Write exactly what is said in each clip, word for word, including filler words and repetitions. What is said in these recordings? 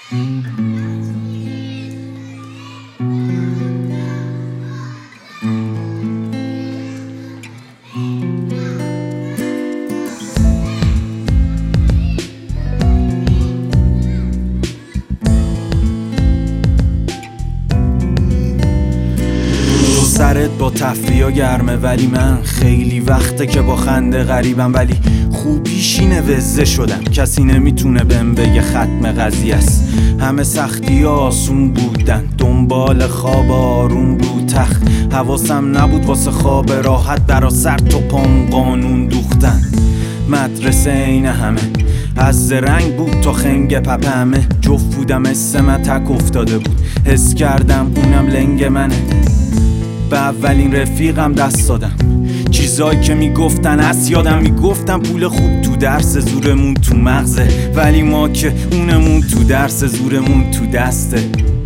سرت با تفریح گرمه ولی من خیلی وقته که با خنده غریبم، ولی خوبیشینه وزه شدم، کسی نمیتونه بهم بگه ختم قضیه است. همه سختی آسون بودن، دنبال خواب آروم بود تخت، حواسم نبود واسه خواب راحت، برا سر تا پام قانون دوختن. مدرسه این همه از زرنگ بود تا خنگ پپه، همه جفت بودم، حس من تک افتاده بود، حس کردم اونم لنگ منه. به اولین رفیقم دست دادم، چیزایی که میگفتن از یادم، میگفتن پول خوب تو درس، زورمون تو مغزه، ولی ما که اونمون تو درس، زورمون تو دسته.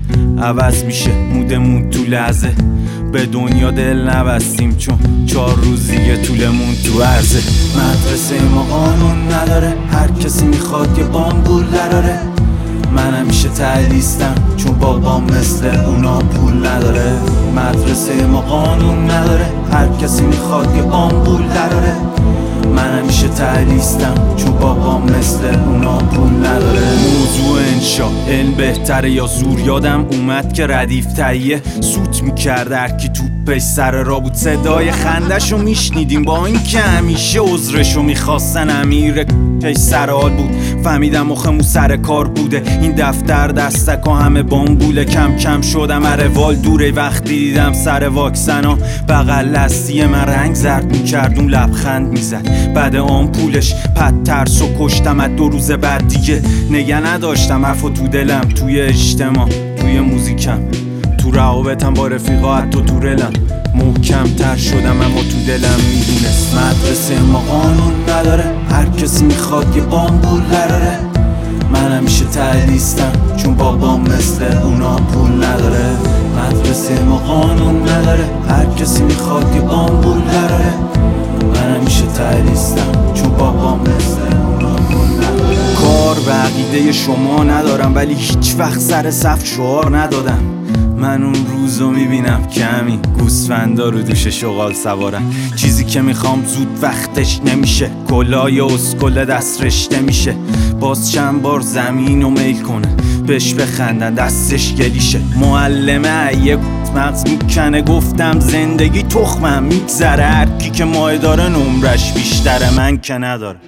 عوض میشه مودمون تو لحظه، به دنیا دل نبستیم چون چهار روزیه طولمون تو عرضه. مدرسه ما قانون نداره، هر کسی میخواد یه بامبول دراره، من همیشه تهلیستم چون بابام مثل اونا پول نداره. مدرسه ما قانون نداره، هر کسی میخواد یه بامبول دراره، من همیشه تهلیستم چون بابام مثل اونا پول نداره. موضوع انشا علم بهتره یا زور، یادم اومد که ردیف تهیه سوت میکرد، هرکی توپش سر را بود، صدای خندشو میشنیدیم با این که همیشه عذرشو میخواستن. امیر پیش سر حال بود، فهمیدم مخمو سر کار بوده، این دفتر دستک و همه بامبوله. کم کم شدم اروال دوره، وقتی دیدم سر واکسنا بغل لستی من رنگ زرد میکرد، اون لبخند میزد بعد آمپولش، پد ترس و کشتم از دو روز بعد دیگه نگه نداشتم، حرفو تو دلم، توی اجتماع، توی موزیکم، تو روابطم با رفیقا، حتی تو رلم محکم تر شدم، اما تو دلم میدونست مدرسه ما قانون نداره، هر کسی میخواد یه بامبول دراره، من همیشه تهلیستم چون بابام مثل اونا پول نداره. مدرسه ما قانون نداره، هر کسی میخواد یه بامبول دراره، من همیشه تهلیستم چون بابام مثل اونا پول نداره. کار به عقیده شما ندارم، ولی هیچ وقت سر صف شعار ندادم، من اون روزو میبینم کمی گوسفندا رو دوش شغال سوارن، چیزی که میخوام زود وقتش نمیشه، کلای اسکل دست رشته میشه، باز چند بار زمین رو میل کنه بهش بخندن دستش گلیشه. معلمه یه مغز میکنه، گفتم زندگی تخمم میگذره، هرکی که ماه داره نمرش بیشتره، من که نداره.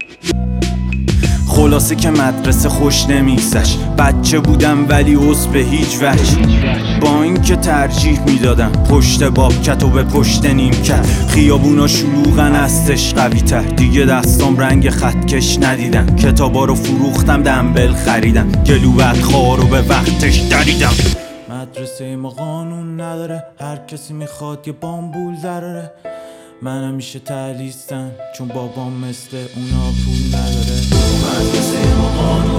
خلاصه که مدرسه خوش نمیگذشت، بچه بودم ولی عضو به هیچ وجه، با این که ترجیح میدادم پشت بابکت و به پشت نیمکت، خیابونا شلوغن هستش قوی تر، دیگه دستام رنگ خطکش ندیدم، کتابا رو فروختم دنبل خریدم، گلوبت خواه رو به وقتش دریدم. مدرسه ما قانون نداره، هر کسی میخواد یه بامبول دراره، من همیشه تهلیستم چون بابام مثل اونا پول نداره. مدرسه ما قانون